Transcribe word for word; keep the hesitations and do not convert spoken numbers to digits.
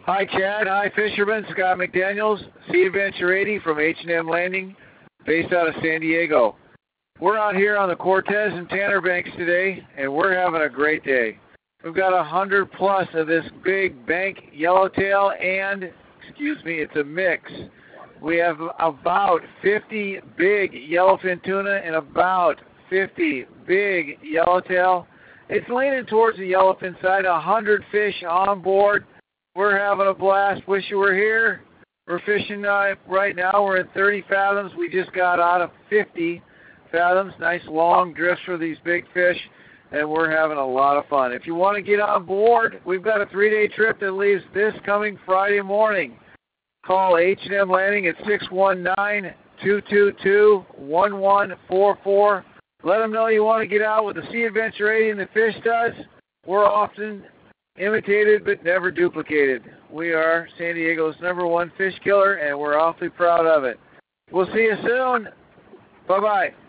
Hi, Chad. Hi, fisherman. Scott McDaniels, Sea Adventure eighty from H and M Landing, based out of San Diego. We're out here on the Cortez and Tanner Banks today, and we're having a great day. We've got a hundred plus of this big bank yellowtail, and, excuse me, it's a mix. We have about fifty big yellowfin tuna and about fifty big yellowtail. It's leaning towards the yellowfin side, a hundred fish on board. We're having a blast. Wish you were here. We're fishing uh, right now. We're at thirty fathoms. We just got out of fifty fathoms. Nice long drifts for these big fish, and we're having a lot of fun. If you want to get on board, we've got a three-day trip that leaves this coming Friday morning. Call H and M Landing at six one nine, two two two, one one four four. Let them know you want to get out with the Sea Adventure eighty and the Fish Studs. We're often imitated but never duplicated. We are San Diego's number one fish killer, and we're awfully proud of it. We'll see you soon. Bye-bye.